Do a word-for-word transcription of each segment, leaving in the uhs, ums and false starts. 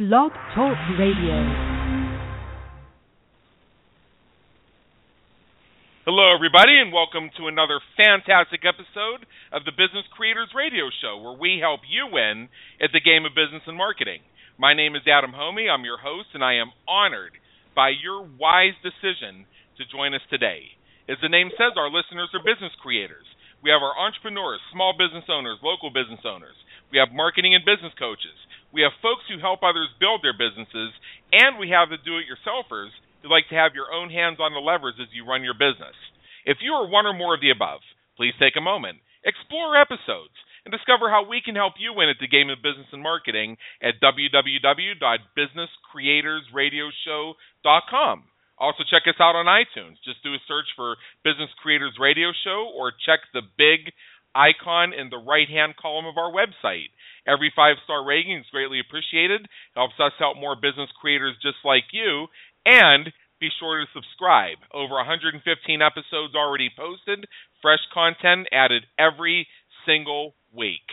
Blog Talk Radio. Hello, everybody, and welcome to another fantastic episode of the Business Creators Radio Show, where we help you win at the game of business and marketing. My name is Adam Homey. I'm your host, and I am honored by your wise decision to join us today. As the name says, our listeners are business creators. We have our entrepreneurs, small business owners, local business owners. We have marketing and business coaches. We have folks who help others build their businesses, and we have the do-it-yourselfers who like to have your own hands on the levers as you run your business. If you are one or more of the above, please take a moment, explore episodes, and discover how we can help you win at the game of business and marketing at w w w dot business creators radio show dot com. Also, check us out on iTunes. Just do a search for Business Creators Radio Show or check the big icon in the right-hand column of our website. Every five-star rating is greatly appreciated. Helps us help more business creators just like you. And be sure to subscribe. Over one hundred fifteen episodes already posted. Fresh content added every single week.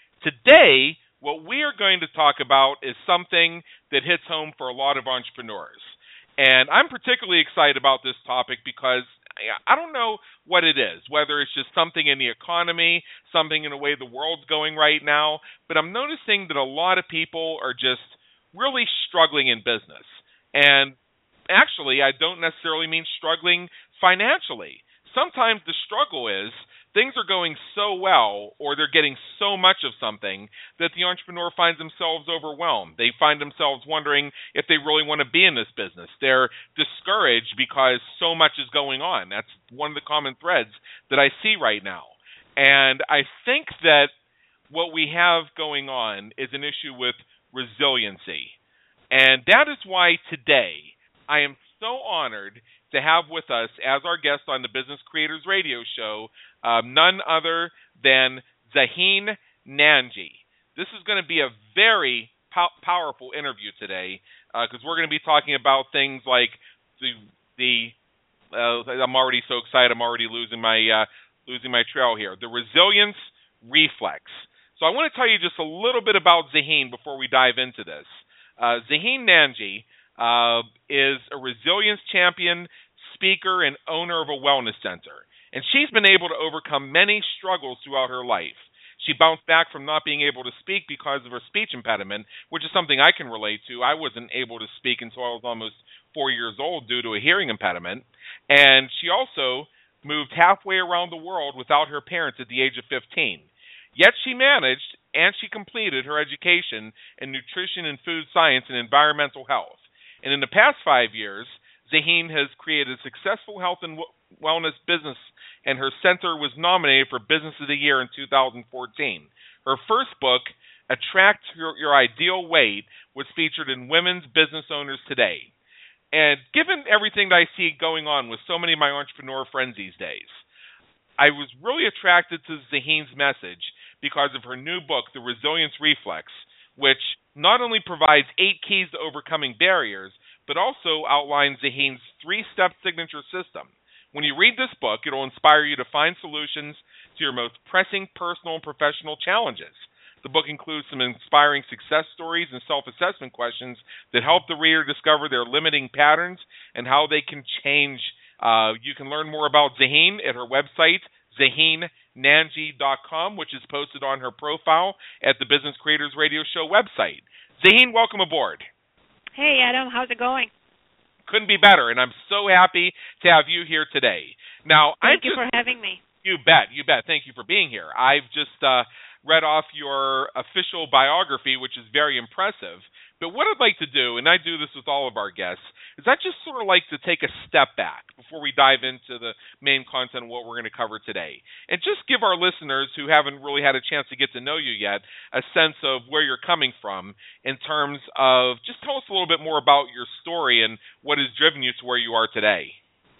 Today, what we are going to talk about is something that hits home for a lot of entrepreneurs. And I'm particularly excited about this topic because I don't know what it is, whether it's just something in the economy, something in the way the world's going right now, but I'm noticing that a lot of people are just really struggling in business. And actually, I don't necessarily mean struggling financially. Sometimes the struggle is things are going so well, or they're getting so much of something that the entrepreneur finds themselves overwhelmed. They find themselves wondering if they really want to be in this business. They're discouraged because so much is going on. That's one of the common threads that I see right now. And I think that what we have going on is an issue with resiliency. And that is why today I am so honored to have with us as our guest on the Business Creators Radio Show um, none other than Zaheen Nanji. This is going to be a very po- powerful interview today because uh, we're going to be talking about things like the the. Uh, I'm already so excited. I'm already losing my uh, losing my trail here. The resilience reflex. So I want to tell you just a little bit about Zaheen before we dive into this. Uh, Zaheen Nanji Uh, is a resilience champion, speaker, and owner of a wellness center. And she's been able to overcome many struggles throughout her life. She bounced back from not being able to speak because of her speech impediment, which is something I can relate to. I wasn't able to speak until I was almost four years old due to a hearing impediment. And she also moved halfway around the world without her parents at the age of fifteen. Yet she managed and she completed her education in nutrition and food science and environmental health. And in the past five years, Zaheen has created a successful health and wellness business, and her center was nominated for Business of the Year in two thousand fourteen. Her first book, Attract Your, Your Ideal Weight, was featured in Women's Business Owners Today. And given everything that I see going on with so many of my entrepreneur friends these days, I was really attracted to Zaheen's message because of her new book, The Resilience Reflex, which not only provides eight keys to overcoming barriers, but also outlines Zaheen's three-step signature system. When you read this book, it'll inspire you to find solutions to your most pressing personal and professional challenges. The book includes some inspiring success stories and self-assessment questions that help the reader discover their limiting patterns and how they can change. Uh, you can learn more about Zaheen at her website, Zaheen Nanji dot com, which is posted on her profile at the Business Creators Radio Show website. Zaheen, welcome aboard. Hey, Adam. How's it going? Couldn't be better, and I'm so happy to have you here today. Now, Thank I you just, for having me. You bet, you bet. Thank you for being here. I've just uh, read off your official biography, which is very impressive. But what I'd like to do, and I do this with all of our guests, is I just sort of like to take a step back before we dive into the main content of what we're going to cover today. And just give our listeners who haven't really had a chance to get to know you yet a sense of where you're coming from in terms of, just tell us a little bit more about your story and what has driven you to where you are today.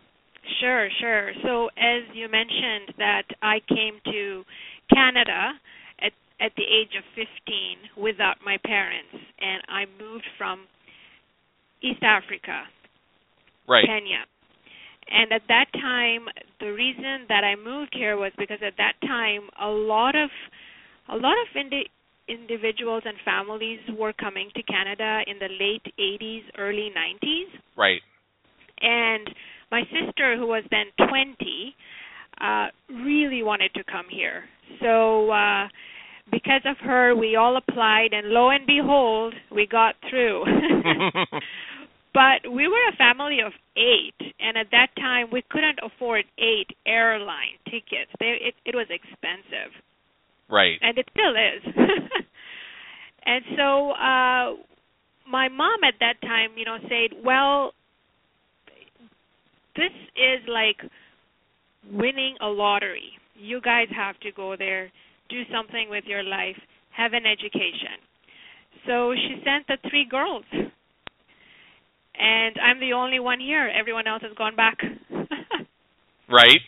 Sure, sure. So as you mentioned that I came to Canada at at the age of fifteen without my parents, and I moved from East Africa, right. Kenya. And at that time, the reason that I moved here was because at that time, a lot of a lot of indi- individuals and families were coming to Canada in the late eighties, early nineties. Right. And my sister, who was then twenty, uh, really wanted to come here. So uh, because of her, we all applied, and lo and behold, we got through. But we were a family of eight, and at that time, we couldn't afford eight airline tickets. They, it, it was expensive. Right. And it still is. And so uh, my mom at that time, you know, said, well, this is like winning a lottery. You guys have to go there, do something with your life, have an education. So she sent the three girls. And I'm the only one here. Everyone else has gone back. Right.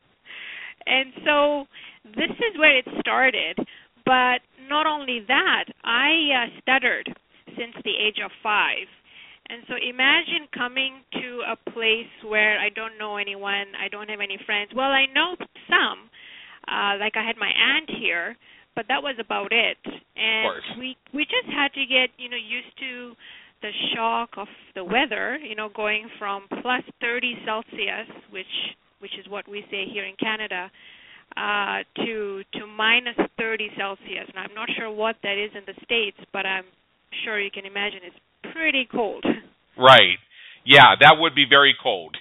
And so this is where it started. But not only that, I uh, stuttered since the age of five. And so imagine coming to a place where I don't know anyone, I don't have any friends. Well, I know some, uh, like I had my aunt here, but that was about it. And of course. we we just had to get, you know, used to the shock of the weather, you know, going from plus thirty Celsius, which which is what we say here in Canada, uh, to to minus thirty Celsius. And I'm not sure what that is in the States, but I'm sure you can imagine it's pretty cold. Right. Yeah, that would be very cold.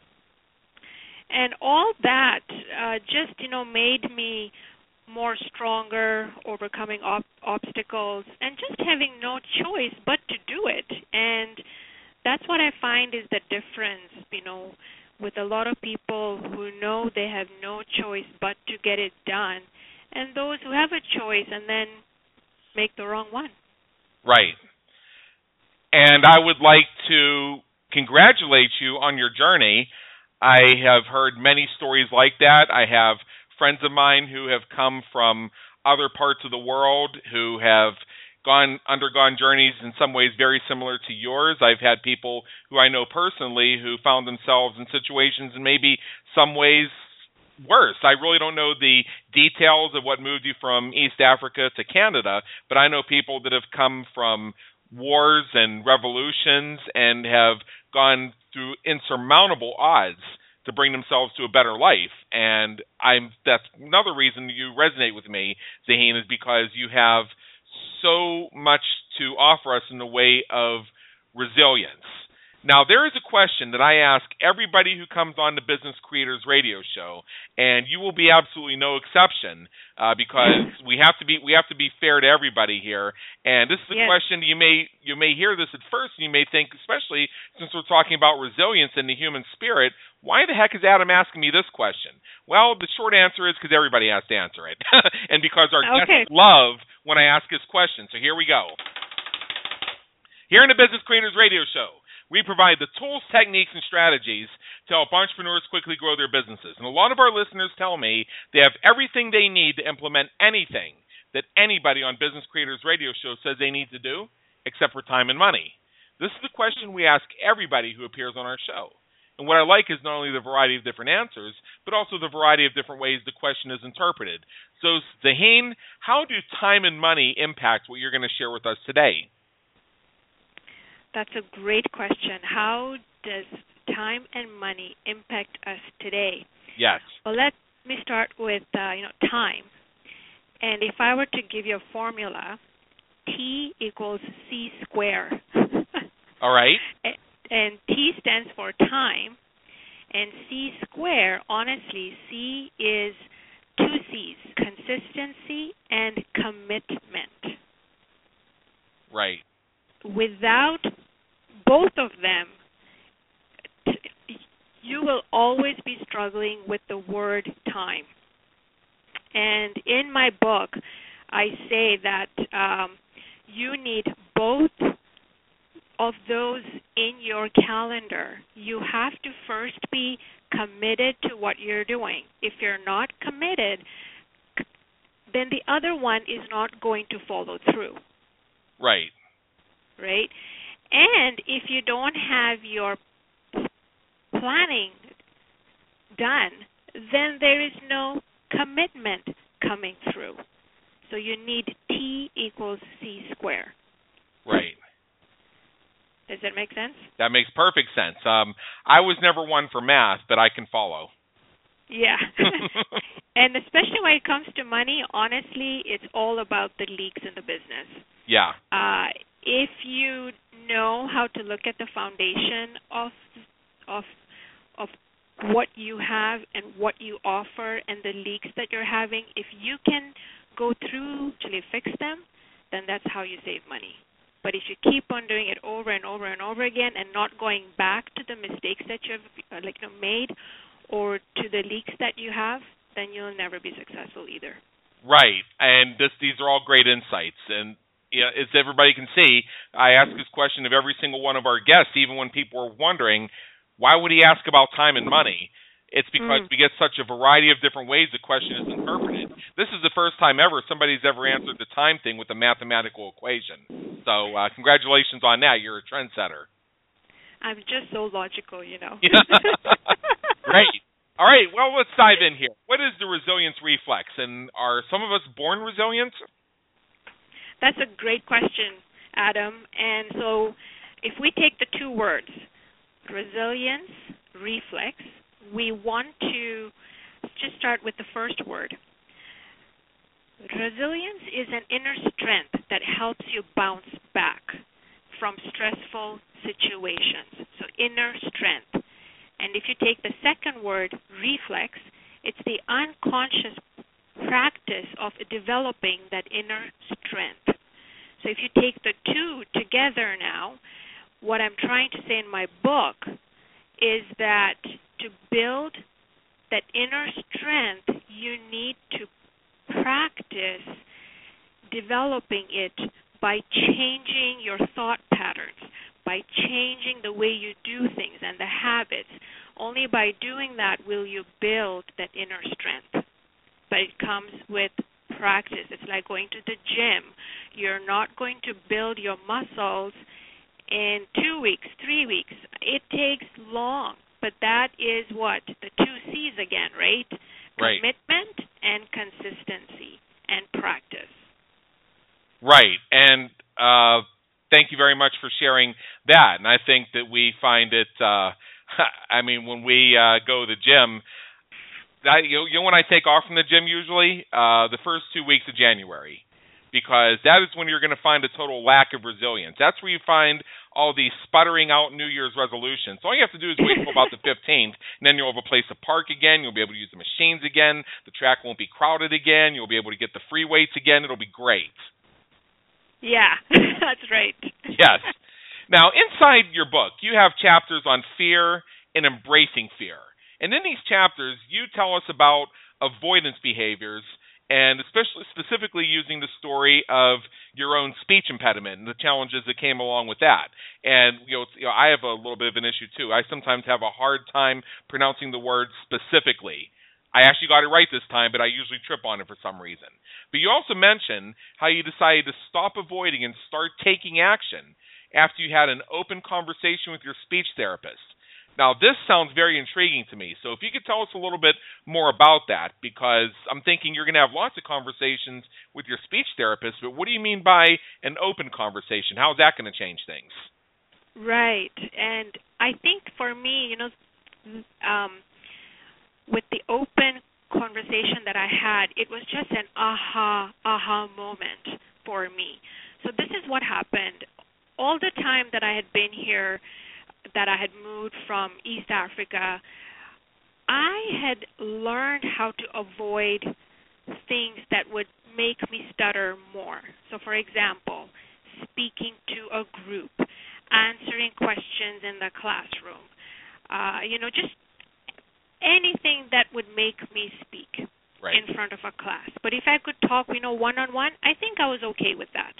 And all that uh, just, you know, made me more stronger, overcoming op- obstacles, and just having no choice but to do it. And that's what I find is the difference, you know, with a lot of people who know they have no choice but to get it done, and those who have a choice and then make the wrong one. Right. And I would like to congratulate you on your journey. I have heard many stories like that. I have friends of mine who have come from other parts of the world who have gone undergone journeys in some ways very similar to yours. I've had people who I know personally who found themselves in situations in maybe some ways worse. I really don't know the details of what moved you from East Africa to Canada, but I know people that have come from wars and revolutions and have gone through insurmountable odds to bring themselves to a better life. And I'm that's another reason you resonate with me, Zaheen, is because you have so much to offer us in the way of resilience. Now, there is a question that I ask everybody who comes on the Business Creators Radio Show, and you will be absolutely no exception, uh, because we have to be we have to be fair to everybody here. And this is a yes. question you may you may hear this at first, and you may think, especially since we're talking about resilience in the human spirit, why the heck is Adam asking me this question? Well, the short answer is because everybody has to answer it, and because our okay. guests love when I ask this question. So here we go. Here in the Business Creators Radio Show, we provide the tools, techniques, and strategies to help entrepreneurs quickly grow their businesses. And a lot of our listeners tell me they have everything they need to implement anything that anybody on Business Creators Radio Show says they need to do, except for time and money. This is the question we ask everybody who appears on our show. And what I like is not only the variety of different answers, but also the variety of different ways the question is interpreted. So, Zaheen, how do time and money impact what you're going to share with us today? That's a great question. How does time and money impact us today? Yes. Well, let me start with uh, you know time. And if I were to give you a formula, T equals C square. All right. And, and T stands for time, and C square, honestly, C is two C's, consistency and commitment. Right. Without both of them, you will always be struggling with the word time. And in my book, I say that um, you need both of those in your calendar. You have to first be committed to what you're doing. If you're not committed, then the other one is not going to follow through. Right. Right? And if you don't have your planning done, then there is no commitment coming through. So you need T P equals C squared. Right. Does that make sense? That makes perfect sense. Um, I was never one for math, but I can follow. Yeah. And especially when it comes to money, honestly, it's all about the leaks in the business. Yeah. Uh, if you know how to look at the foundation of of of what you have and what you offer and the leaks that you're having, if you can go through to fix them, then that's how you save money. But if you keep on doing it over and over and over again and not going back to the mistakes that you've uh, like you know, made or to the leaks that you have, then you'll never be successful either. Right, and this, these are all great insights. And you know, as everybody can see, I ask this question of every single one of our guests, even when people are wondering, why would he ask about time and money? It's because mm. we get such a variety of different ways the question is interpreted. This is the first time ever somebody's ever answered the time thing with a mathematical equation. So uh, congratulations on that. You're a trendsetter. I'm just so logical, you know. Great. All right, well, let's dive in here. What is the resilience reflex, and are some of us born resilient? That's a great question, Adam. And so if we take the two words, resilience, reflex, we want to just start with the first word. Resilience is an inner strength that helps you bounce back from stressful situations. So inner strength. And if you take the second word, reflex, it's the unconscious practice of developing that inner strength. So if you take the two together now, what I'm trying to say in my book is that to build that inner strength, you need to practice developing it by changing your thought patterns, by changing the way you do things and the habits. Only by doing that will you build that inner strength. But it comes with practice. It's like going to the gym. You're not going to build your muscles in two weeks, three weeks. It takes long. But that is what? The two C's again, right? Right. Commitment and consistency and practice. Right. And uh, thank you very much for sharing that. And I think that we find it, uh, I mean, when we uh, go to the gym, I, you, you know when I take off from the gym usually? Uh, the first two weeks of January. Because that is when you're going to find a total lack of resilience. That's where you find all these sputtering out New Year's resolutions. So all you have to do is wait until about the fifteenth, and then you'll have a place to park again. You'll be able to use the machines again. The track won't be crowded again. You'll be able to get the free weights again. It'll be great. Yeah, that's right. Yes. Now, inside your book, you have chapters on fear and embracing fear. And in these chapters, you tell us about avoidance behaviors, and especially specifically using the story of your own speech impediment and the challenges that came along with that. And you know, you know, I have a little bit of an issue too. I sometimes have a hard time pronouncing the word specifically. I actually got it right this time, but I usually trip on it for some reason. But you also mentioned how you decided to stop avoiding and start taking action after you had an open conversation with your speech therapist. Now, this sounds very intriguing to me. So if you could tell us a little bit more about that, because I'm thinking you're going to have lots of conversations with your speech therapist, but what do you mean by an open conversation? How is that going to change things? Right. And I think for me, you know, um, with the open conversation that I had, it was just an aha, aha moment for me. So this is what happened. All the time that I had been here, that I had moved from East Africa, I had learned how to avoid things that would make me stutter more. So, for example, speaking to a group, answering questions in the classroom, uh, you know, just anything that would make me speak right. in front of a class. But if I could talk, you know, one-on-one, I think I was okay with that.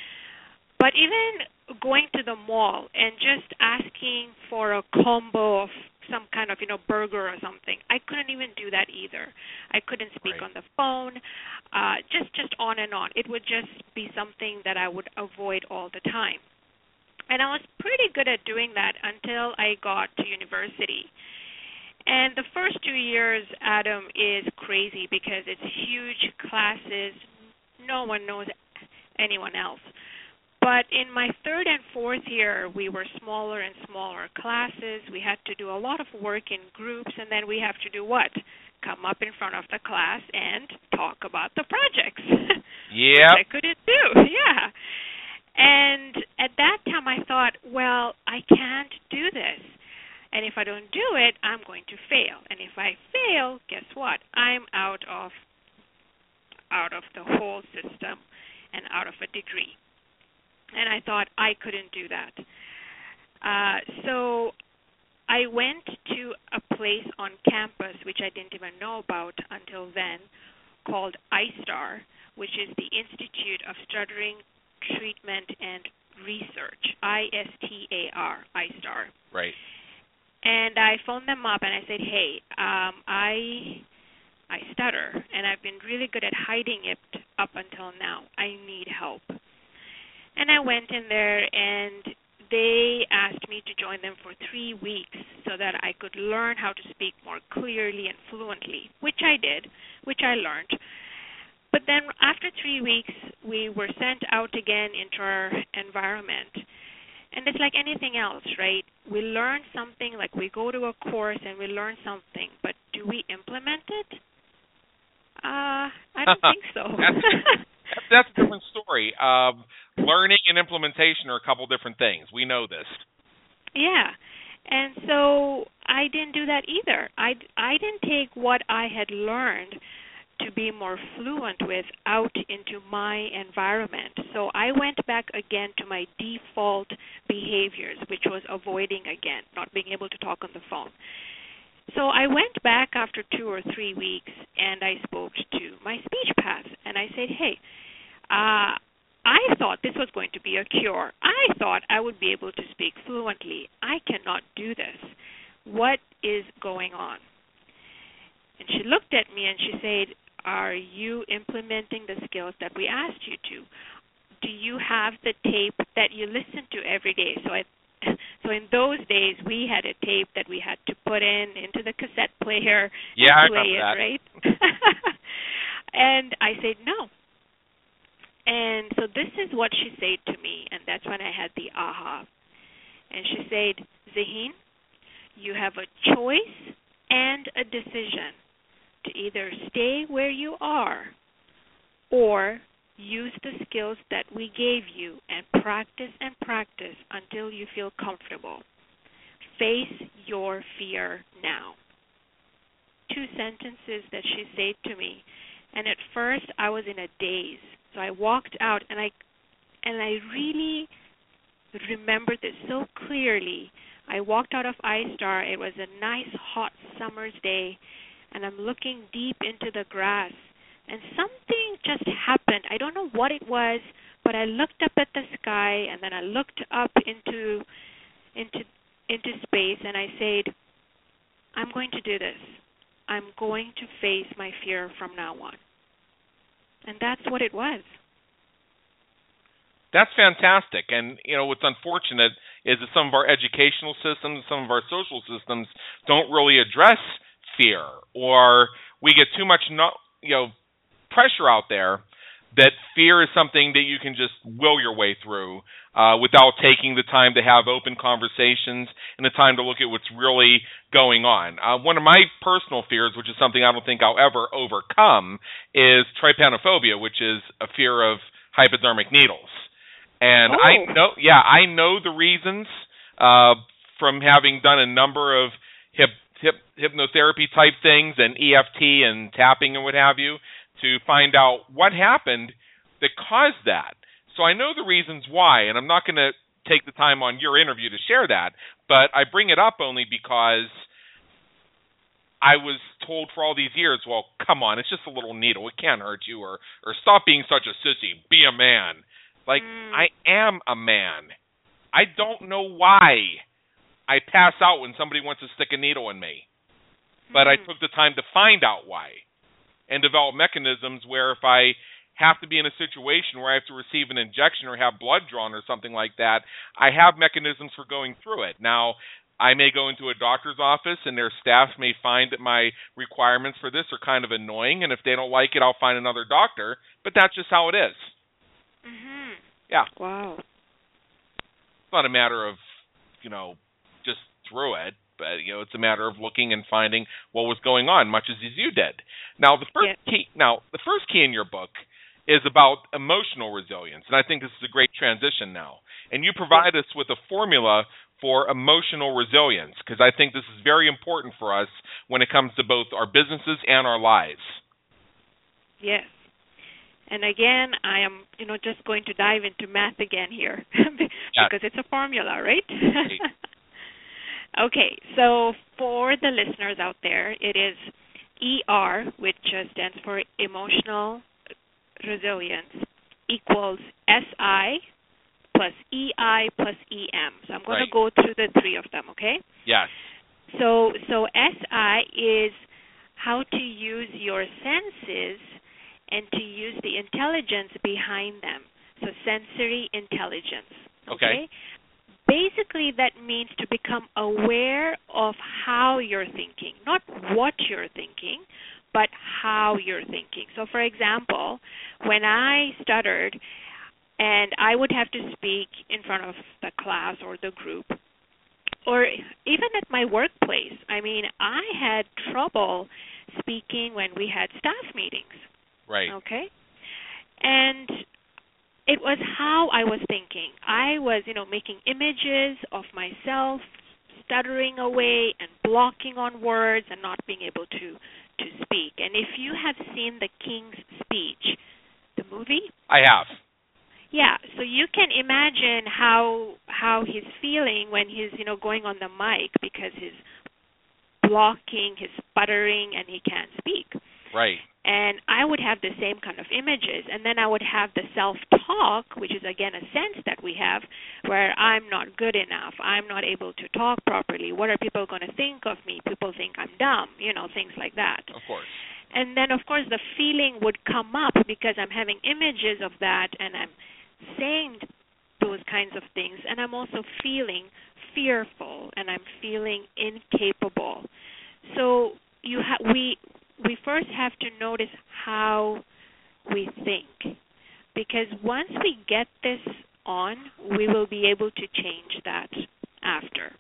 But even going to the mall and just asking for a combo of some kind of, you know, burger or something, I couldn't even do that either. I couldn't speak right. on the phone, uh, just, just on and on. It would just be something that I would avoid all the time. And I was pretty good at doing that until I got to university. And the first two years, Adam, is crazy because it's huge classes. No one knows anyone else. But in my third and fourth year, we were smaller and smaller classes. We had to do a lot of work in groups, and then we have to do what? Come up in front of the class and talk about the projects. Yeah. Which I couldn't do, yeah. And at that time I thought, well, I can't do this. And if I don't do it, I'm going to fail. And if I fail, guess what? I'm out of out of the whole system and out of a degree. And I thought I couldn't do that. Uh, so I went to a place on campus, which I didn't even know about until then, called I STAR, which is the Institute of Stuttering, Treatment, and Research, I S T A R, I STAR. Right. And I phoned them up and I said, hey, um, I I stutter, and I've been really good at hiding it up until now. I need help. And I went in there, and they asked me to join them for three weeks so that I could learn how to speak more clearly and fluently, which I did, which I learned. But then after three weeks, we were sent out again into our environment. And it's like anything else, right? We learn something, like we go to a course and we learn something, but do we implement it? Uh, I don't think so. that's, that's a different story. Um, learning and implementation are a couple different things. We know this. Yeah. And so I didn't do that either. I, I didn't take what I had learned to be more fluent with out into my environment. So I went back again to my default behaviors, which was avoiding again, not being able to talk on the phone. So I went back after two or three weeks, and I spoke to my speech path, and I said, hey, uh, I thought this was going to be a cure. I thought I would be able to speak fluently. I cannot do this. What is going on? And she looked at me and she said, are you implementing the skills that we asked you to? Do you have the tape that you listen to every day? So I So in those days, we had a tape that we had to put in into the cassette player yeah, and play I it, that. right? And I said, no. And so this is what she said to me, and that's when I had the aha. And she said, Zaheen, you have a choice and a decision to either stay where you are or use the skills that we gave you and practice and practice until you feel comfortable. Face your fear now. Two sentences that she said to me. And at first I was in a daze. So I walked out and I and I really remember this so clearly. I walked out of I STAR. It was a nice hot summer's day, and I'm looking deep into the grass. And something just happened. I don't know what it was, but I looked up at the sky, and then I looked up into into into space, and I said, I'm going to do this. I'm going to face my fear from now on. And that's what it was. That's fantastic. And, you know, what's unfortunate is that some of our educational systems, some of our social systems don't really address fear, or we get too much, no, you know, pressure out there that fear is something that you can just will your way through uh, without taking the time to have open conversations and the time to look at what's really going on. Uh, one of my personal fears, which is something I don't think I'll ever overcome, is trypanophobia, which is a fear of hypodermic needles. And oh. I know, yeah, I know the reasons uh, from having done a number of hip, hip, hypnotherapy type things and E F T and tapping and what have you, to find out what happened that caused that. So I know the reasons why, and I'm not going to take the time on your interview to share that, but I bring it up only because I was told for all these years, well, come on, it's just a little needle. It can't hurt you, or, or stop being such a sissy. Be a man. Like, mm. I am a man. I don't know why I pass out when somebody wants to stick a needle in me, but mm. I took the time to find out why, and develop mechanisms where if I have to be in a situation where I have to receive an injection or have blood drawn or something like that, I have mechanisms for going through it. Now, I may go into a doctor's office and their staff may find that my requirements for this are kind of annoying, and if they don't like it, I'll find another doctor, but that's just how it is. Mhm. Yeah. Wow. It's not a matter of, you know, just through it, but, you know, it's a matter of looking and finding what was going on, much as you did. Now, the first Yes. key, now, the first key in your book is about emotional resilience, and I think this is a great transition now. And you provide yes. us with a formula for emotional resilience, because I think this is very important for us when it comes to both our businesses and our lives. Yes. And again, I am, you know, just going to dive into math again here because yes. it's a formula, right? Right. Okay, so for the listeners out there, it is E R, which stands for emotional resilience, equals S I plus E I plus E M. So I'm going right. to go through the three of them, okay? Yes. So so S I is how to use your senses and to use the intelligence behind them. So sensory intelligence, okay? Okay. Basically, that means to become aware of how you're thinking, not what you're thinking, but how you're thinking. So, for example, when I stuttered and I would have to speak in front of the class or the group, or even at my workplace, I mean, I had trouble speaking when we had staff meetings. Right. Okay? And it was how I was thinking. I was, you know, making images of myself stuttering away and blocking on words and not being able to, to speak. And if you have seen The King's Speech, the movie? I have. Yeah, so you can imagine how how he's feeling when he's, you know, going on the mic because he's blocking, he's sputtering, and he can't speak. Right. And I would have the same kind of images, and then I would have the self-talk, which is, again, a sense that we have, where I'm not good enough, I'm not able to talk properly, what are people going to think of me, people think I'm dumb, you know, things like that. Of course. And then, of course, the feeling would come up because I'm having images of that, and I'm saying those kinds of things, and I'm also feeling fearful, and I'm feeling incapable. So you ha- we... we first have to notice how we think, because once we get this on, we will be able to change that after.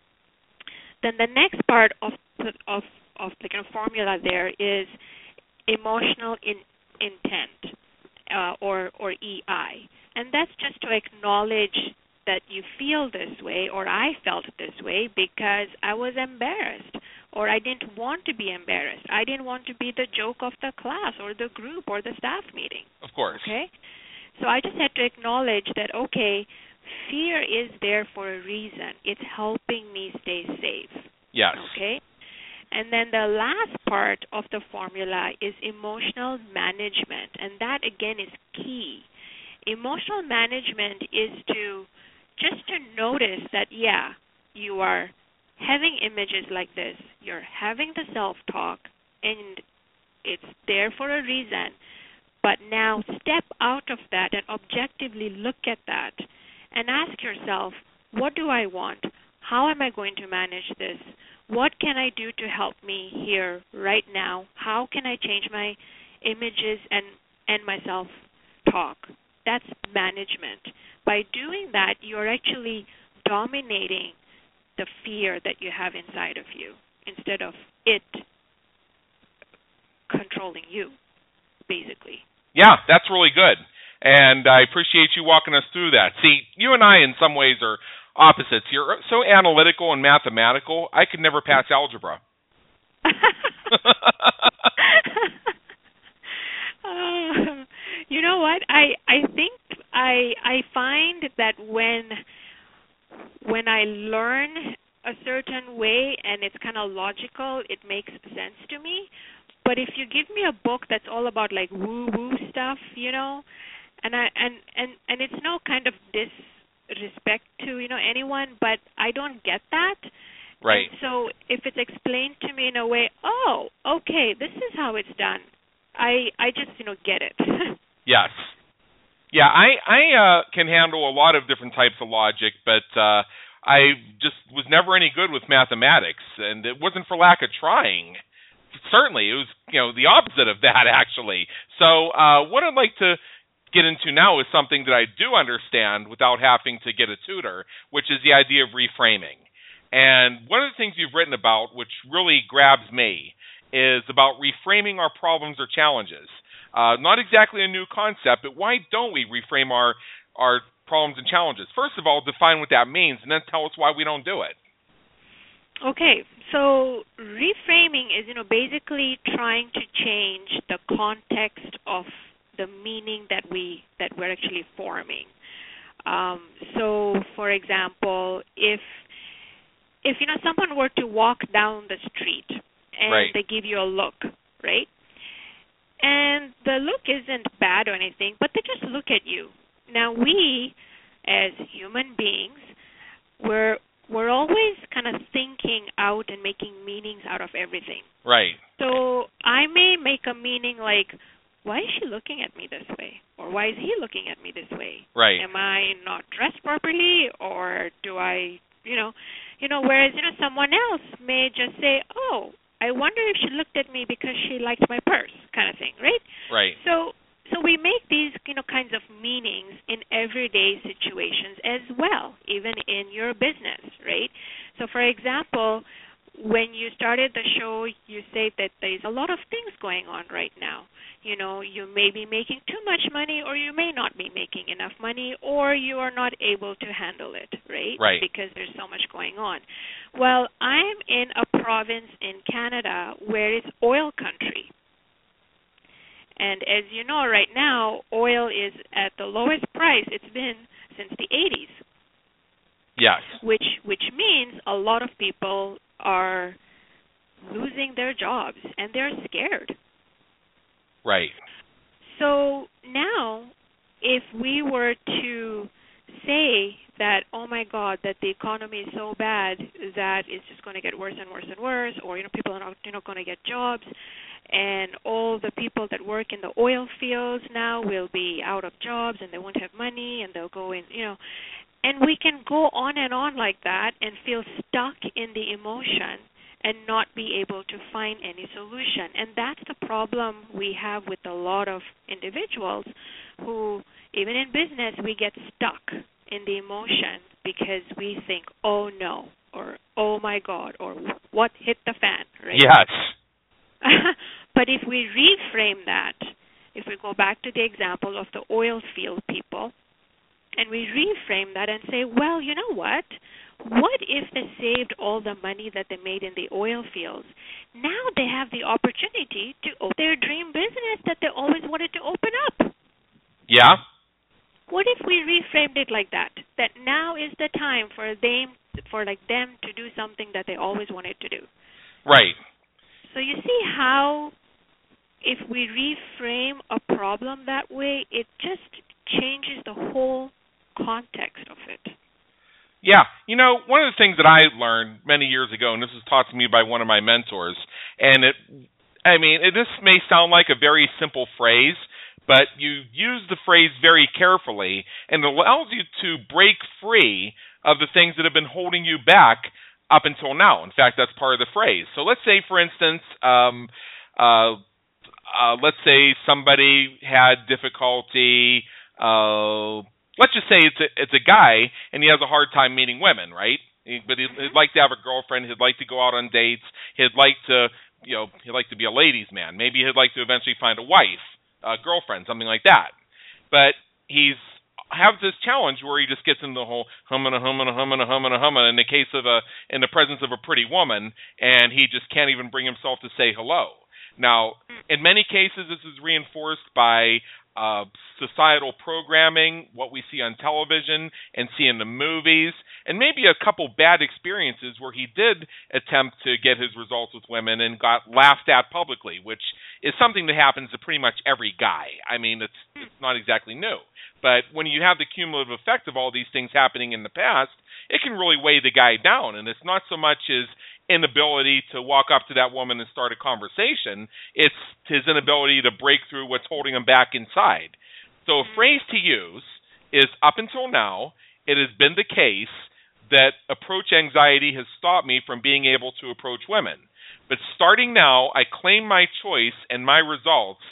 Then the next part of the, of of the kind of formula there is emotional in, intent, uh, or or E I, and that's just to acknowledge that you feel this way, or I felt this way because I was embarrassed, or I didn't want to be embarrassed. I didn't want to be the joke of the class or the group or the staff meeting. Of course. Okay? So I just had to acknowledge that, okay, fear is there for a reason. It's helping me stay safe. Yes. Okay? And then the last part of the formula is emotional management, and that, again, is key. Emotional management is to just to notice that, yeah, you are having images like this, you're having the self-talk, and it's there for a reason, but now step out of that and objectively look at that and ask yourself, what do I want? How am I going to manage this? What can I do to help me here right now? How can I change my images and, and my self-talk? That's management. By doing that, you're actually dominating the fear that you have inside of you instead of it controlling you, basically. Yeah, that's really good. And I appreciate you walking us through that. See, you and I in some ways are opposites. You're so analytical and mathematical, I could never pass algebra. uh, you know what? I I think I I find that when when I learn a certain way and it's kind of logical, it makes sense to me. But if you give me a book that's all about like woo woo stuff, you know, and I and and and it's no kind of disrespect to, you know, anyone, but I don't get that. Right. And so if it's explained to me in a way, oh, okay, this is how it's done, I I just, you know, get it. Yes. Yeah, I I uh, can handle a lot of different types of logic, but uh, I just was never any good with mathematics, and it wasn't for lack of trying. Certainly, it was, you know, the opposite of that, actually. So uh, what I'd like to get into now is something that I do understand without having to get a tutor, which is the idea of reframing. And one of the things you've written about, which really grabs me, is about reframing our problems or challenges. Uh, not exactly a new concept, but why don't we reframe our, our problems and challenges? First of all, define what that means, and then tell us why we don't do it. Okay, so reframing is, you know, basically trying to change the context of the meaning that we that we're actually forming. Um, so, for example, if if you know someone were to walk down the street and right. they give you a look, right? And the look isn't bad or anything, but they just look at you. Now, we as human beings, we're we're always kind of thinking out and making meanings out of everything. Right. So I may make a meaning like, why is she looking at me this way? Or why is he looking at me this way? Right. Am I not dressed properly? Or do I, you know, you know, whereas, you know, someone else may just say, oh, I wonder if she looked at me because she liked my purse, kind of thing, right? Right. So So we make these, you know, kinds of meanings in everyday situations as well, even in your business, right? So, for example, when you started the show, you say that there's a lot of things going on right now. You know, you may be making too much money, or you may not be making enough money, or you are not able to handle it, right? Right. Because there's so much going on. Well, I'm in a province in Canada where it's oil country. And as you know, right now, oil is at the lowest price it's been since the eighties. Yes. Which which means a lot of people are losing their jobs, and they're scared. Right. So now, if we were to say that, oh my God, that the economy is so bad that it's just going to get worse and worse and worse, or, you know, people are not, you know, going to get jobs, and all the people that work in the oil fields now will be out of jobs, and they won't have money, and they'll go in, you know. And we can go on and on like that and feel stuck in the emotion and not be able to find any solution. And that's the problem we have with a lot of individuals who, even in business, we get stuck in the emotion because we think, oh no, or oh my God, or what hit the fan, right? Yes. But if we reframe that, if we go back to the example of the oil field people, and we reframe that and say, well, you know what? What if they saved all the money that they made in the oil fields? Now they have the opportunity to open their dream business that they always wanted to open up. Yeah. What if we reframed it like that? That now is the time for them, for like them to do something that they always wanted to do. Right. So you see how if we reframe a problem that way, it just changes the whole context of it. Yeah. You know, one of the things that I learned many years ago, and this was taught to me by one of my mentors, and it, I mean, it, this may sound like a very simple phrase, but you use the phrase very carefully, and it allows you to break free of the things that have been holding you back up until now. In fact, that's part of the phrase. So let's say, for instance, um, uh, uh, let's say somebody had difficulty. Uh, let's just say it's a, it's a guy, and he has a hard time meeting women, right? He, but he'd, he'd like to have a girlfriend. He'd like to go out on dates. He'd like to, you know, he'd like to be a ladies' man. Maybe he'd like to eventually find a wife, a girlfriend, something like that. But he's have this challenge where he just gets into the whole hum and a hum and a hum and a hum and a hum, and in the case of a in the presence of a pretty woman, and he just can't even bring himself to say hello. Now, in many cases, this is reinforced by uh, societal programming, what we see on television and see in the movies, and maybe a couple bad experiences where he did attempt to get his results with women and got laughed at publicly, which is something that happens to pretty much every guy. I mean, it's, it's not exactly new. But when you have the cumulative effect of all these things happening in the past, it can really weigh the guy down. And it's not so much his inability to walk up to that woman and start a conversation. It's his inability to break through what's holding him back inside. So a phrase to use is, up until now, it has been the case that approach anxiety has stopped me from being able to approach women. But starting now, I claim my choice and my results,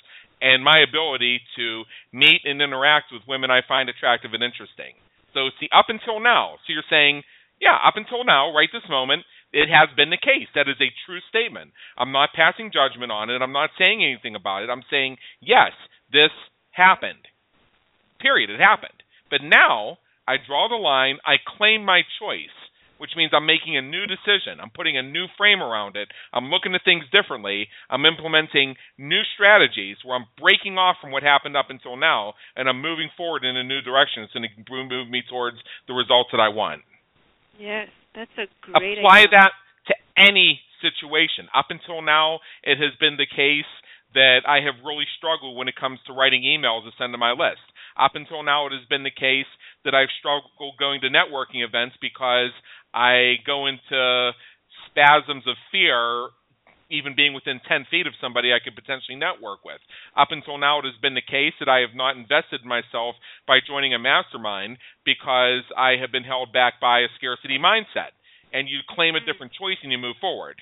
and my ability to meet and interact with women I find attractive and interesting. So see, up until now, so you're saying, yeah, up until now, right this moment, it has been the case. That is a true statement. I'm not passing judgment on it. I'm not saying anything about it. I'm saying, yes, this happened. Period. It happened. But now I draw the line. I claim my choice, which means I'm making a new decision. I'm putting a new frame around it. I'm looking at things differently. I'm implementing new strategies where I'm breaking off from what happened up until now, and I'm moving forward in a new direction. It's going to move me towards the results that I want. Yes, that's a great Apply idea. that to any situation. Up until now, it has been the case that I have really struggled when it comes to writing emails to send to my list. Up until now, it has been the case that I've struggled going to networking events because I go into spasms of fear even being within ten feet of somebody I could potentially network with. Up until now, it has been the case that I have not invested in myself by joining a mastermind because I have been held back by a scarcity mindset. And you claim a different choice and you move forward.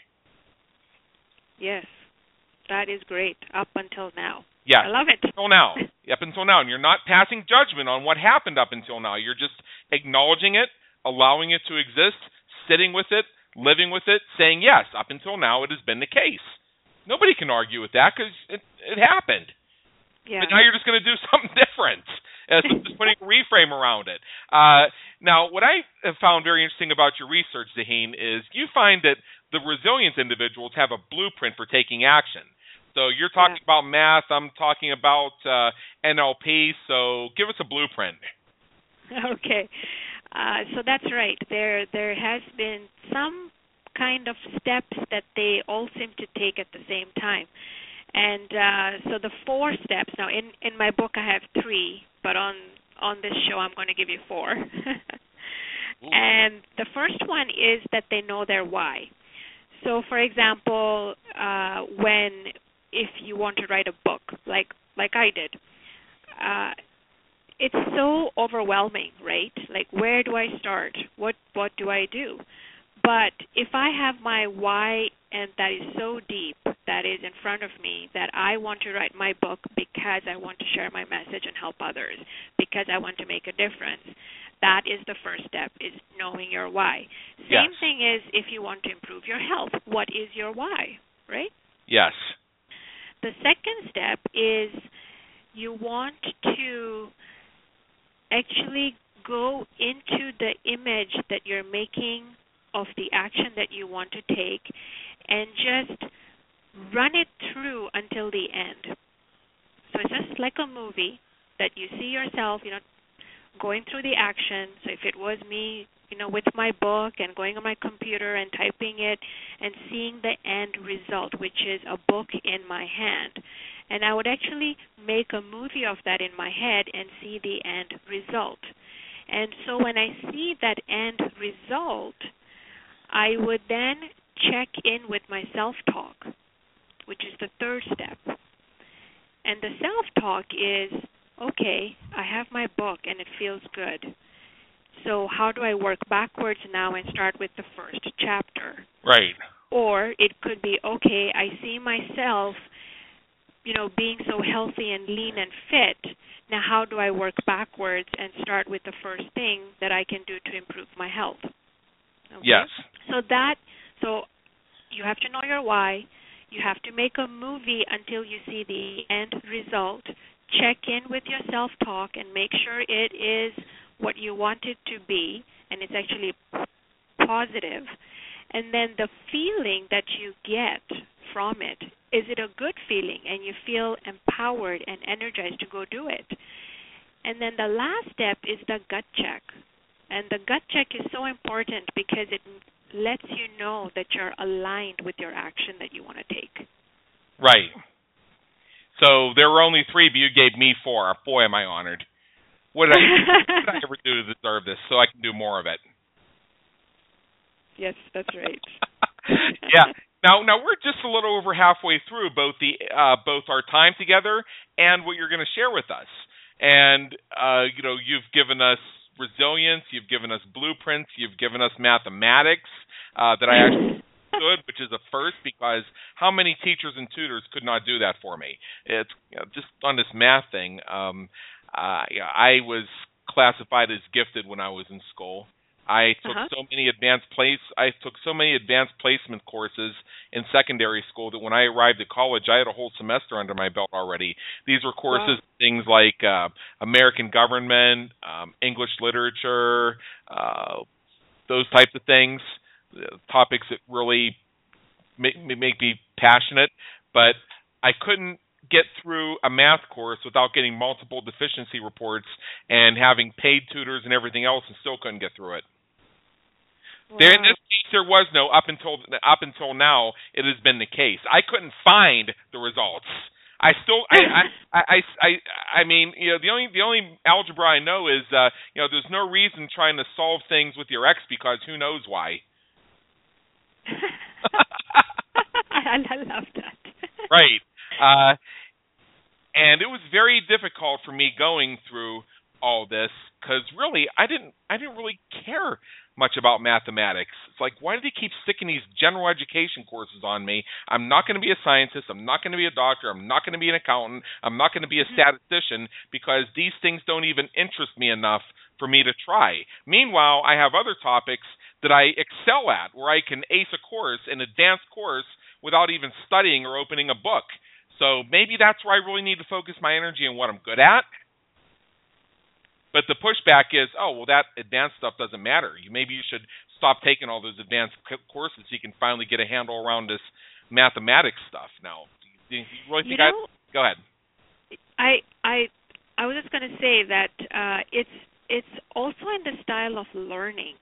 Yes, that is great. Up until now. Yes, I love it. Up until now. Up until now. And you're not passing judgment on what happened up until now. You're just acknowledging it, allowing it to exist, sitting with it, living with it, saying, yes, up until now it has been the case. Nobody can argue with that because it, it happened. Yeah. But now you're just going to do something different. Uh, so just putting a reframe around it. Uh, now, what I have found very interesting about your research, Zaheen, is you find that the resilient individuals have a blueprint for taking action. So you're talking yeah. about math. I'm talking about uh, N L P. So give us a blueprint. Okay. Uh, so that's right. There, there has been some kind of steps that they all seem to take at the same time. And uh, so the four steps, now in, in my book I have three, but on, on this show I'm going to give you four. And the first one is that they know their why. So for example, uh, when, if you want to write a book, like, like I did, uh, it's so overwhelming, right? Like, where do I start? What, what do I do? But if I have my why, and that is so deep, that is in front of me, that I want to write my book because I want to share my message and help others, because I want to make a difference, that is the first step, is knowing your why. Same yes. thing is if you want to improve your health. What is your why, right? Yes. The second step is you want to actually go into the image that you're making of the action that you want to take and just run it through until the end. So it's just like a movie that you see yourself, you know, going through the action. So if it was me, you know, with my book and going on my computer and typing it and seeing the end result, which is a book in my hand. And I would actually make a movie of that in my head and see the end result. And so when I see that end result, I would then check in with my self-talk, which is the third step. And the self-talk is, okay, I have my book and it feels good. So how do I work backwards now and start with the first chapter? Right. Or it could be, okay, I see myself, you know, being so healthy and lean and fit. Now how do I work backwards and start with the first thing that I can do to improve my health? Okay? Yes. So that, so you have to know your why. You have to make a movie until you see the end result. Check in with your self-talk and make sure it is what you want it to be, and it's actually positive. And then the feeling that you get from it, is it a good feeling and you feel empowered and energized to go do it? And then the last step is the gut check. And the gut check is so important because it lets you know that you're aligned with your action that you want to take. Right. So there were only three, but you gave me four. Boy, am I honored. What did I, what did I ever do to deserve this so I can do more of it? Yes, that's right. Yeah. Now, now we're just a little over halfway through both the uh, both our time together and what you're going to share with us. And uh, you know, you've given us resilience, you've given us blueprints, you've given us mathematics uh, that I actually understood, which is a first, because how many teachers and tutors could not do that for me? It's you know, just on this math thing. Um, uh, yeah, I was classified as gifted when I was in school. I took Uh-huh. so many advanced place. I took so many advanced placement courses in secondary school that when I arrived at college, I had a whole semester under my belt already. These were courses, Wow. things like uh, American government, um, English literature, uh, those types of things, uh, topics that really make, make me passionate. But I couldn't get through a math course without getting multiple deficiency reports and having paid tutors and everything else, and still couldn't get through it. There, in Wow. this case, there was no up until up until now. It has been the case. I couldn't find the results. I still, I, I, I, I, I, I mean, you know, the only the only algebra I know is, uh, you know, there's no reason trying to solve things with your ex because who knows why. I, I love that. Right. Uh, and it was very difficult for me going through all this because really, I didn't, I didn't really care much about mathematics. It's like, why do they keep sticking these general education courses on me? I'm not going to be a scientist. I'm not going to be a doctor. I'm not going to be an accountant. I'm not going to be a statistician because these things don't even interest me enough for me to try. Meanwhile, I have other topics that I excel at where I can ace a course, an advanced course, without even studying or opening a book. So maybe that's where I really need to focus my energy on what I'm good at. But the pushback is, oh, well, that advanced stuff doesn't matter. You maybe you should stop taking all those advanced courses so you can finally get a handle around this mathematics stuff. Now, do you really think You I? know, Go ahead. I I I was just going to say that uh, it's it's also in the style of learning.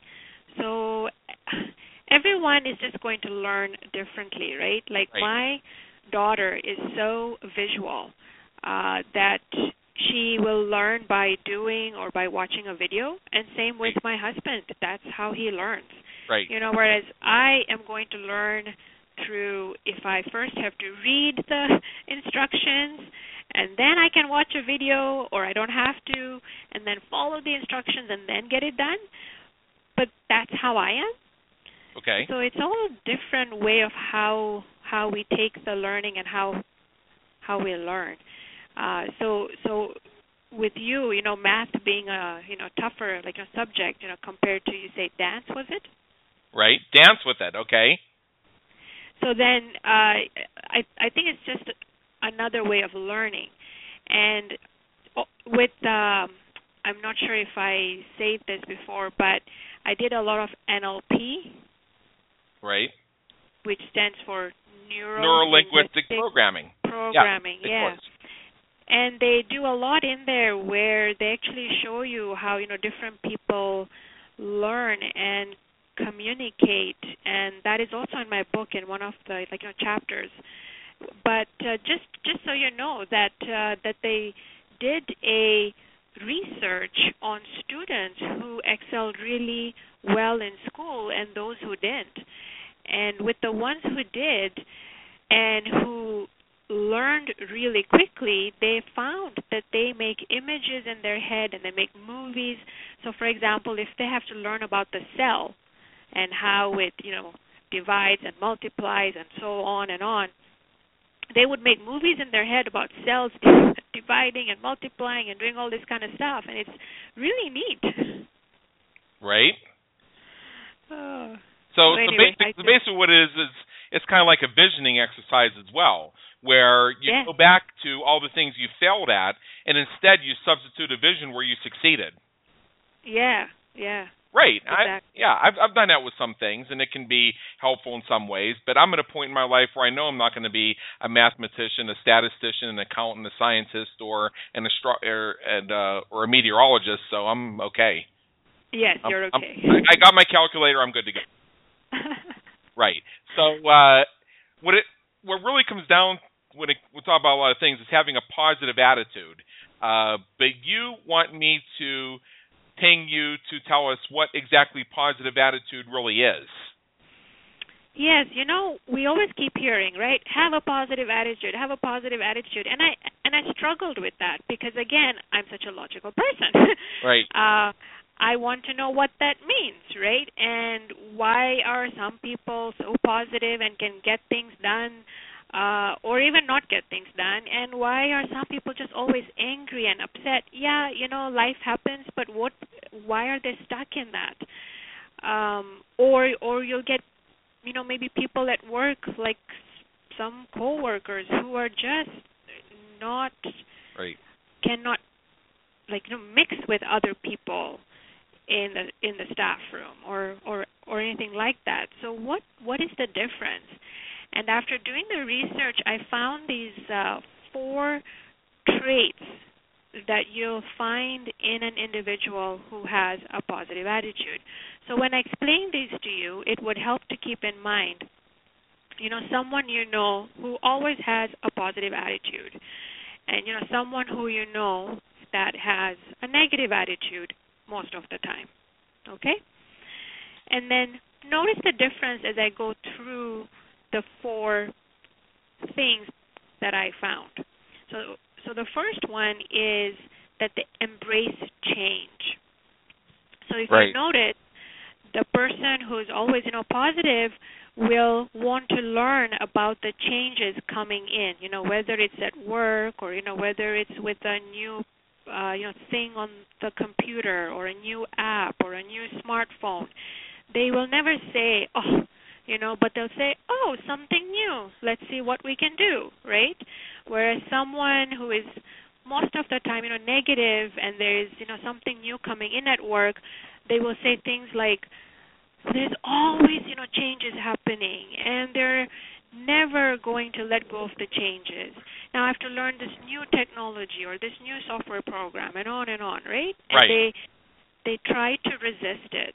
So everyone is just going to learn differently, right? Like Right. my daughter is so visual uh, that she will learn by doing or by watching a video, and same with my husband. That's how he learns. Right. You know, whereas I am going to learn through, if I first have to read the instructions and then I can watch a video, or I don't have to, and then follow the instructions and then get it done. But that's how I am. Okay. So it's all a different way of how how we take the learning and how how we learn. Uh, so so with you, you know, math being a you know tougher like a subject, you know, compared to, you say, dance, was it? Right. Dance with it. Okay. So then uh, I I think it's just another way of learning, and with um, I'm not sure if I said this before, but I did a lot of N L P. Right. Which stands for Neuro Neuro-linguistic programming. Programming, yeah. yeah. And they do a lot in there where they actually show you how, you know, different people learn and communicate, and that is also in my book in one of the like you know, chapters. But uh, just just so you know that uh, that they did a research on students who excelled really well in school and those who didn't. And with the ones who did and who learned really quickly, they found that they make images in their head and they make movies. So, for example, if they have to learn about the cell and how it, you know, divides and multiplies and so on and on, they would make movies in their head about cells dividing and multiplying and doing all this kind of stuff, and it's really neat. Right. Oh. So, so, so, anyway, basic, so basically what it is is it's kind of like a visioning exercise as well, where you yeah. go back to all the things you failed at, and instead you substitute a vision where you succeeded. Yeah, yeah. Right. Exactly. I, yeah, I've I've done that with some things, and it can be helpful in some ways. But I'm at a point in my life where I know I'm not going to be a mathematician, a statistician, an accountant, a scientist, or an astro- or, and, uh, or a meteorologist. So I'm okay. Yes, I'm, you're okay. I'm, I got my calculator. I'm good to go. Right. So uh, what it what really comes down when it, we talk about a lot of things is having a positive attitude. Uh, but you want me to ping you to tell us what exactly positive attitude really is. Yes, you know, we always keep hearing, right? Have a positive attitude, have a positive attitude. And I and I struggled with that because, again, I'm such a logical person. Right. uh, I want to know what that means, right? And why are some people so positive and can get things done, uh, or even not get things done? And why are some people just always angry and upset? Yeah, you know, life happens, but what? Why are they stuck in that? Um, or or you'll get, you know, maybe people at work, like some coworkers who are just not right. cannot like you know mix with other people in the in the staff room or or or anything like that. So what what is the difference? And after doing the research, I found these uh, four traits that you'll find in an individual who has a positive attitude. So when I explain these to you, it would help to keep in mind, you know, someone you know who always has a positive attitude, and you know, someone who you know that has a negative attitude most of the time. Okay? And then notice the difference as I go through the four things that I found. So so the first one is that they embrace change. So if right. you notice, the person who's always, you know, positive will want to learn about the changes coming in, you know, whether it's at work or, you know, whether it's with a new Uh, you know, thing on the computer or a new app or a new smartphone. They will never say, oh, you know, but they'll say, oh, something new. Let's see what we can do, right? Whereas someone who is most of the time, you know, negative and there's, you know, something new coming in at work, they will say things like, there's always, you know, changes happening and they're never going to let go of the changes. Now I have to learn this new technology or this new software program and on and on, right? And right. they they try to resist it.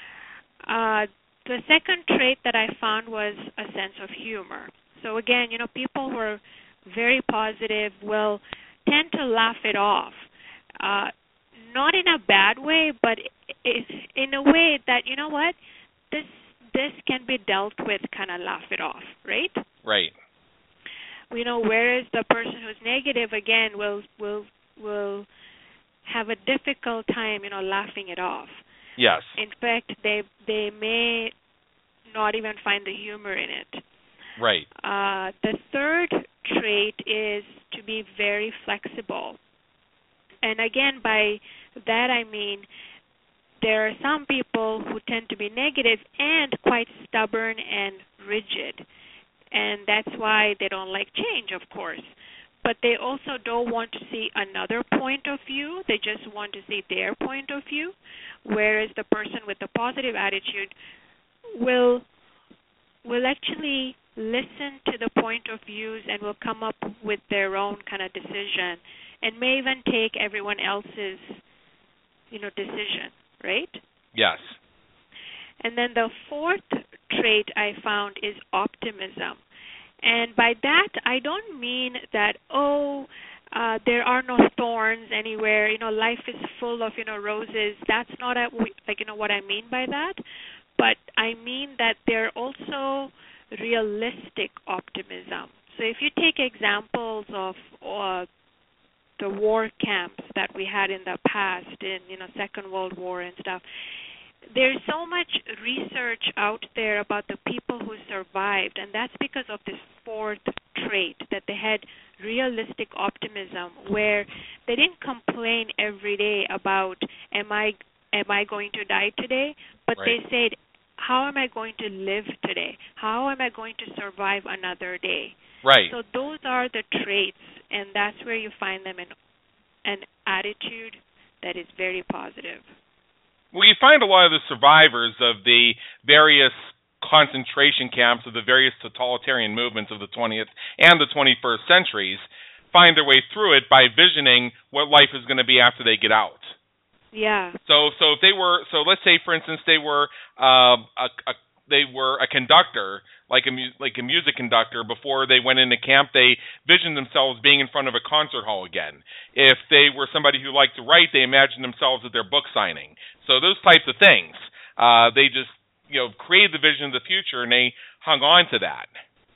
Uh, the second trait that I found was a sense of humor. So again, you know, people who are very positive will tend to laugh it off. Uh, not in a bad way, but in a way that, you know what, this this can be dealt with, kind of laugh it off, right? Right. You know, whereas the person who's negative, again, will will will have a difficult time, you know, laughing it off. Yes. In fact, they they may not even find the humor in it. Right. Uh, the third trait is to be very flexible. And again, by that I mean there are some people who tend to be negative and quite stubborn and rigid. And that's why they don't like change, of course. But they also don't want to see another point of view. They just want to see their point of view. Whereas the person with the positive attitude will will actually listen to the point of views and will come up with their own kind of decision and may even take everyone else's, you know, decision, right? Yes. And then the fourth trait I found is optimism. And by that, I don't mean that, oh, uh, there are no thorns anywhere, you know, life is full of, you know, roses. That's not, a, like, you know, what I mean by that. But I mean that they're also realistic optimism. So if you take examples of uh, the war camps that we had in the past, in, you know, Second World War and stuff, there's so much research out there about the people who survived, and that's because of this fourth trait, that they had realistic optimism, where they didn't complain every day about, am I am I going to die today? But right. they said, how am I going to live today? How am I going to survive another day? Right. So those are the traits, and that's where you find them in an attitude that is very positive. Well, you find a lot of the survivors of the various concentration camps of the various totalitarian movements of the twentieth and the twenty-first centuries find their way through it by visioning what life is going to be after they get out. Yeah. So, so if they were, so let's say, for instance, they were uh, a, a they were a conductor, like a mu- like a music conductor. Before they went into camp, they visioned themselves being in front of a concert hall again. If they were somebody who liked to write, they imagined themselves at their book signing. So those types of things, uh, they just, you know, created the vision of the future, and they hung on to that.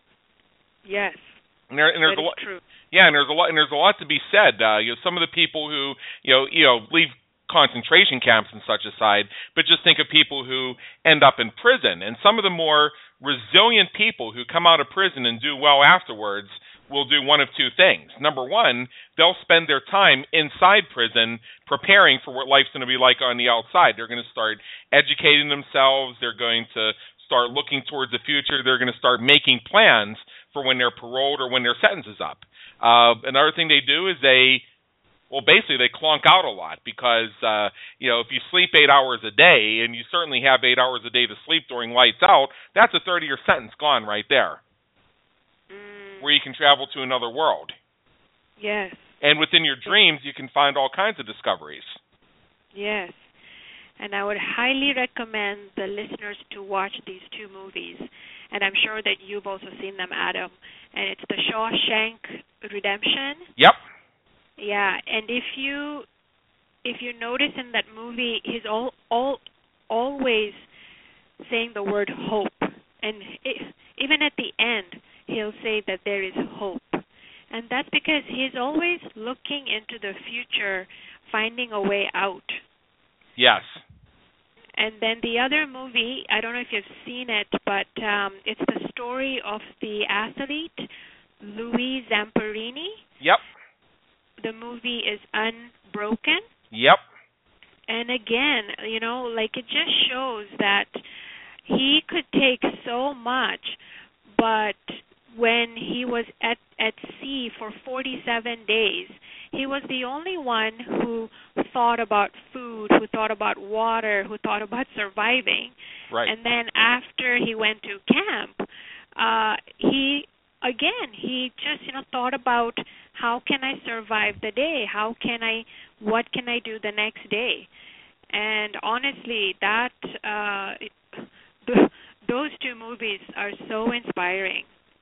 Yes, and, there, and there's that a lot, is true. Yeah, and there's a lot, and there's a lot to be said. Uh, you know, some of the people who, you know, you know, leave concentration camps and such aside, but just think of people who end up in prison. And some of the more resilient people who come out of prison and do well afterwards will do one of two things. Number one, they'll spend their time inside prison preparing for what life's going to be like on the outside. They're going to start educating themselves. They're going to start looking towards the future. They're going to start making plans for when they're paroled or when their sentence is up. Uh, another thing they do is they Well, basically, they clunk out a lot because, uh, you know, if you sleep eight hours a day, and you certainly have eight hours a day to sleep during lights out, that's a thirty-year sentence gone right there, mm. where you can travel to another world. Yes. And within your dreams, you can find all kinds of discoveries. Yes. And I would highly recommend the listeners to watch these two movies. And I'm sure that you've also seen them, Adam. And it's The Shawshank Redemption. Yep. Yeah, and if you if you notice in that movie, he's all, all always saying the word hope, and it, even at the end, he'll say that there is hope, and that's because he's always looking into the future, finding a way out. Yes. And then the other movie, I don't know if you've seen it, but um, it's the story of the athlete Louis Zamperini. Yep. The movie is Unbroken. Yep. And again, you know, like it just shows that he could take so much, but when he was at, at sea for forty-seven days, he was the only one who thought about food, who thought about water, who thought about surviving. Right. And then after he went to camp, uh, he, again, he just, you know, thought about how can I survive the day? How can I, what can I do the next day? And honestly, that, uh, th- those two movies are so inspiring.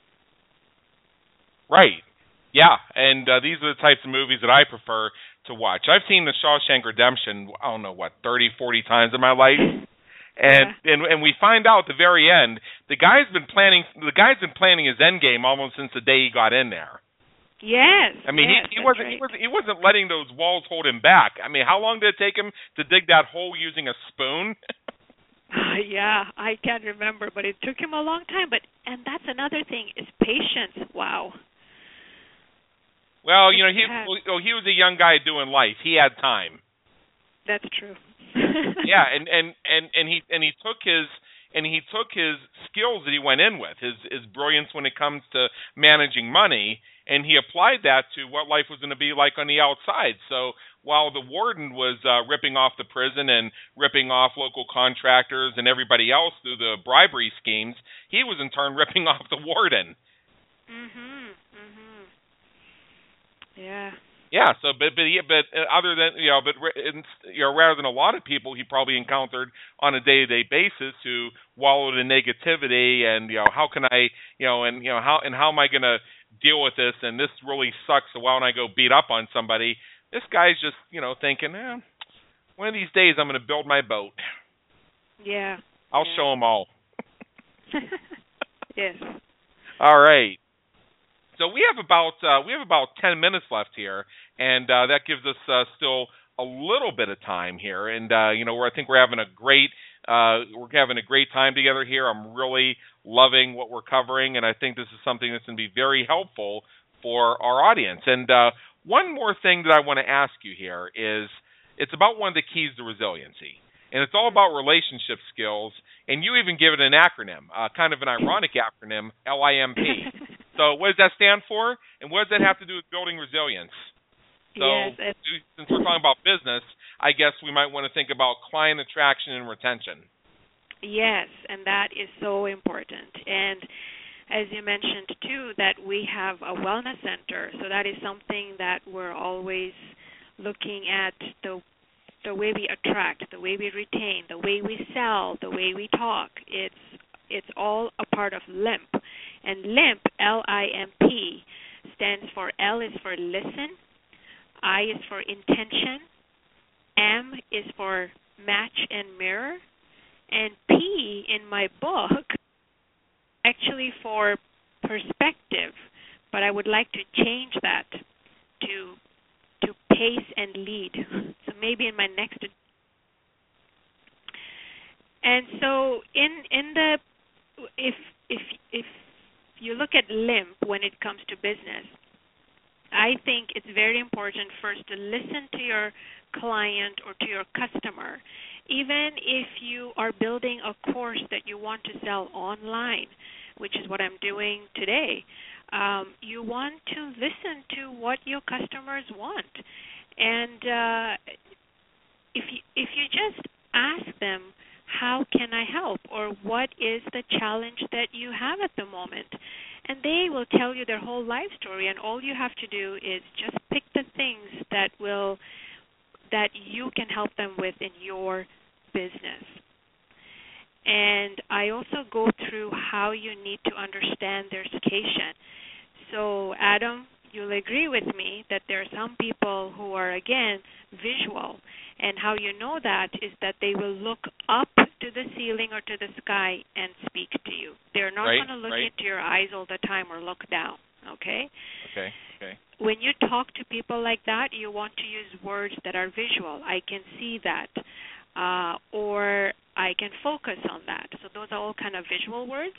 Right. Yeah, and uh, these are the types of movies that I prefer to watch. I've seen The Shawshank Redemption, I don't know, what, thirty, forty times in my life? And, yeah. and and we find out at the very end, the guy's been planning the guy's been planning his end game almost since the day he got in there. Yes. I mean, yes, he, he wasn't right. he wasn't he wasn't letting those walls hold him back. I mean, how long did it take him to dig that hole using a spoon? uh, yeah, I can't remember, but it took him a long time. But and that's another thing is patience. Wow. Well, you know, he well, he was a young guy doing life. He had time. That's true. yeah, and, and, and, and he and he took his and he took his skills that he went in with, his his brilliance when it comes to managing money, and he applied that to what life was going to be like on the outside. So while the warden was uh, ripping off the prison and ripping off local contractors and everybody else through the bribery schemes, he was in turn ripping off the warden. Mhm. Mhm. Yeah. Yeah, so but but but other than you know, but you know, rather than a lot of people he probably encountered on a day-to-day basis who wallowed in negativity and you know how can I you know and you know how and how am I going to deal with this and this really sucks so why don't I go beat up on somebody? This guy's just you know thinking, eh, one of these days I'm going to build my boat. Yeah. I'll yeah. show them all. Yes. All right. So we have about uh, we have about ten minutes left here, and uh, that gives us uh, still a little bit of time here. And uh, you know, we're, I think we're having a great uh, we're having a great time together here. I'm really loving what we're covering, and I think this is something that's going to be very helpful for our audience. And uh, one more thing that I want to ask you here is it's about one of the keys to resiliency, and it's all about relationship skills. And you even give it an acronym, uh, kind of an ironic acronym, L I M P. So what does that stand for, and what does that have to do with building resilience? So yes, since we're talking about business, I guess we might want to think about client attraction and retention. Yes, and that is so important. And as you mentioned, too, that we have a wellness center, so that is something that we're always looking at, the the way we attract, the way we retain, the way we sell, the way we talk. It's it's all a part of LIMP. And LIMP, L I M P, stands for L is for listen, I is for intention, M is for match and mirror, and P in my book actually for perspective, but I would like to change that to to pace and lead. So maybe in my next. And so in in the if if if you look at limp when it comes to business, I think it's very important first to listen to your client or to your customer. Even if you are building a course that you want to sell online, which is what I'm doing today, um, you want to listen to what your customers want. And uh, if you, if you just ask them, how can I help? Or what is the challenge that you have at the moment? And they will tell you their whole life story, and all you have to do is just pick the things that will that you can help them with in your business. And I also go through how you need to understand their situation. So, Adam, you'll agree with me that there are some people who are, again, visual. And how you know that is that they will look up to the ceiling or to the sky and speak to you. They're not right, going to look right. into your eyes all the time or look down, okay? Okay, okay. When you talk to people like that, you want to use words that are visual. I can see that. Uh, or I can focus on that. So those are all kind of visual words.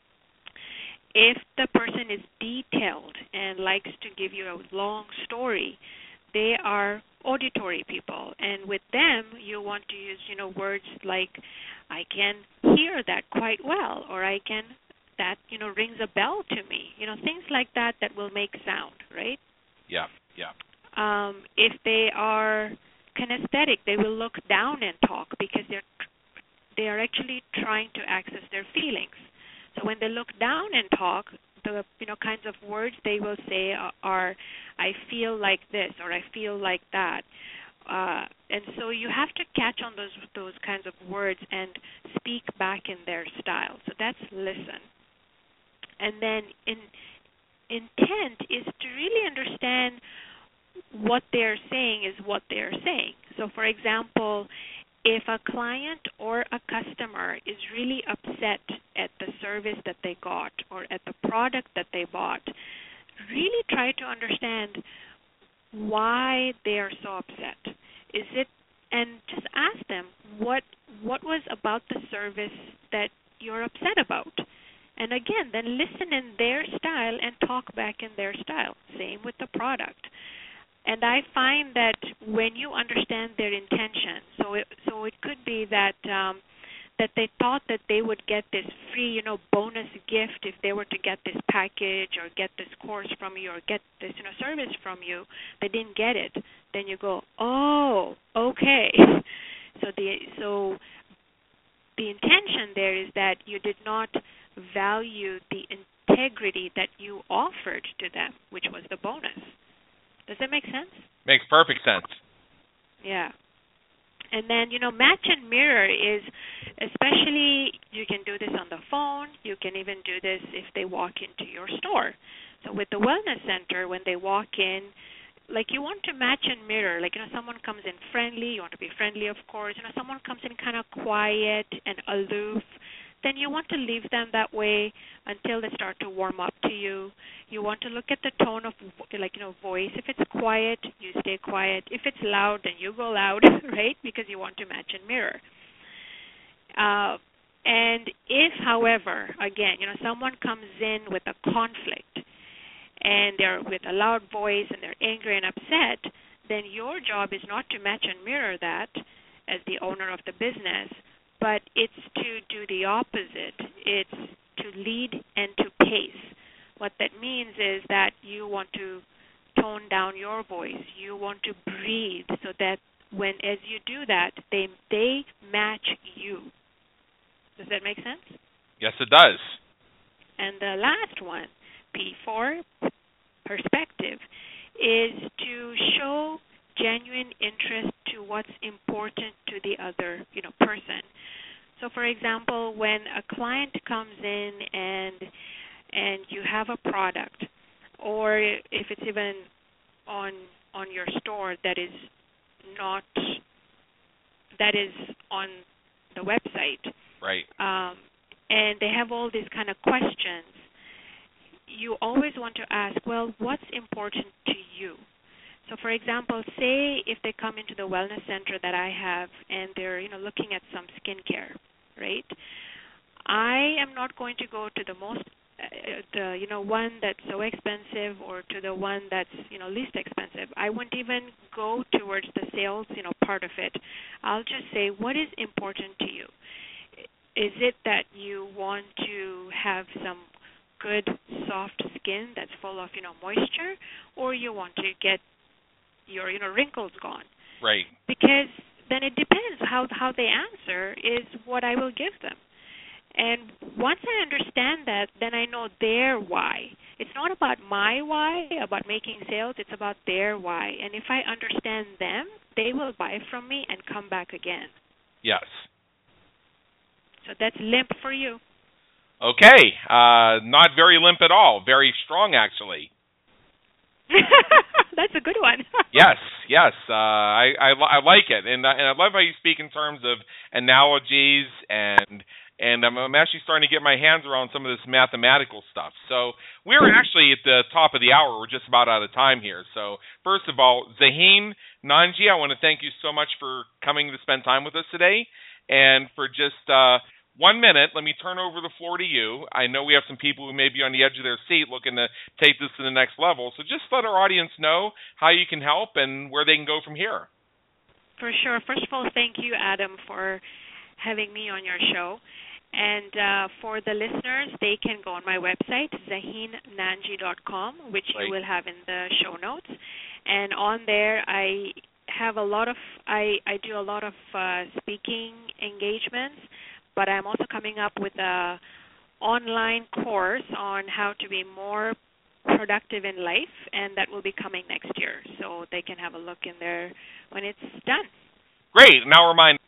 If the person is detailed and likes to give you a long story, they are auditory people. And with them, you want to use, you know, words like, I can hear that quite well, or I can, that, you know, rings a bell to me. You know, things like that that will make sound, right? Yeah, yeah. Um, if they are kinesthetic, they will look down and talk because they're they are actually trying to access their feelings. So when they look down and talk, the you know kinds of words they will say are, are I feel like this or I feel like that. Uh, and so you have to catch on those those kinds of words and speak back in their style. So that's listen. And then in, intent is to really understand what they're saying is what they're saying. So, for example, if a client or a customer is really upset at the service that they got or at the product that they bought, really try to understand why they are so upset. Is it, and just ask them what what was about the service that you're upset about. And again, then listen in their style and talk back in their style. Same with the product. And I find that when you understand their intention, so it, so it could be that um, that they thought that they would get this free, you know, bonus gift if they were to get this package or get this course from you or get this, you know, service from you. They didn't get it. Then you go, oh, okay. So the so the intention there is that you did not value the integrity that you offered to them, which was the bonus. Does that make sense? Makes perfect sense. Yeah. And then, you know, match and mirror is, especially, you can do this on the phone. You can even do this if they walk into your store. So with the wellness center, when they walk in, like you want to match and mirror. Like, you know, someone comes in friendly. You want to be friendly, of course. You know, someone comes in kind of quiet and aloof. Then you want to leave them that way until they start to warm up to you. You want to look at the tone of, like, you know, voice. If it's quiet, you stay quiet. If it's loud, then you go loud, right? Because you want to match and mirror. Uh, and if, however, again, you know, someone comes in with a conflict and they're with a loud voice and they're angry and upset, then your job is not to match and mirror that as the owner of the business, but it's to do the opposite. It's to lead and to pace. What that means is that you want to tone down your voice. You want to breathe so that when, as you do that, they they match you. Does that make sense? Yes, it does. And the last one, P four, perspective, is to show genuine interest to what's important to the other, you know, person. So, for example, when a client comes in and and you have a product, or if it's even on on your store that is not that is on the website, right? Um, and they have all these kind of questions, you always want to ask, well, what's important to you? So, for example, say if they come into the wellness center that I have and they're, you know, looking at some skincare, right? I am not going to go to the most, uh, the you know, one that's so expensive or to the one that's, you know, least expensive. I won't even go towards the sales, you know, part of it. I'll just say, what is important to you? Is it that you want to have some good soft skin that's full of, you know, moisture, or you want to get your, you know, wrinkles gone? Right. Because then it depends how how they answer is what I will give them. And once I understand that, then I know their why. It's not about my why, about making sales. It's about their why. And if I understand them, they will buy from me and come back again. Yes. So that's limp for you. Okay. Uh, not very limp at all. Very strong, actually. That's a good one. Yes, yes. Uh, I, I I like it, and and I love how you speak in terms of analogies, and and I'm, I'm actually starting to get my hands around some of this mathematical stuff. So we're actually at the top of the hour. We're just about out of time here. So first of all, Zaheen Nanji, I want to thank you so much for coming to spend time with us today, and for just uh, one minute, let me turn over the floor to you. I know we have some people who may be on the edge of their seat looking to take this to the next level. So just let our audience know how you can help and where they can go from here. For sure. First of all, thank you, Adam, for having me on your show. And uh, for the listeners, they can go on my website, zaheen nanji dot com, which right. you will have in the show notes. And on there, I have a lot of, I, I do a lot of uh, speaking engagements. But I'm also coming up with a online course on how to be more productive in life, and that will be coming next year. So they can have a look in there when it's done. Great. Now remind